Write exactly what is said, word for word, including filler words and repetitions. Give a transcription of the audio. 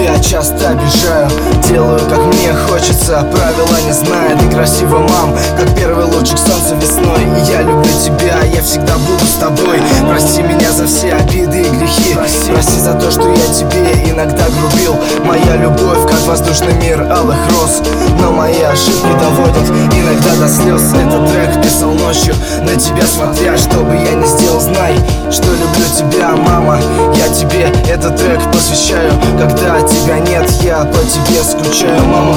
тебя часто обижаю, делаю как мне хочется, правила не знаю. Ты красива, мам, как первый лучик солнца весной. И я люблю тебя, я всегда буду с тобой. Прости меня за все обиды и грехи, прости, прости за то, что я тебе иногда грубил. Моя любовь, как воздушный мир алых роз, но мои ошибки доводят иногда до слез. Этот трек писал ночью, на тебя смотря, что бы я ни сделал, знай, что люблю тебя, мама. Я тебе этот трек посвящаю, когда тебя нет, я по тебе скучаю, мама.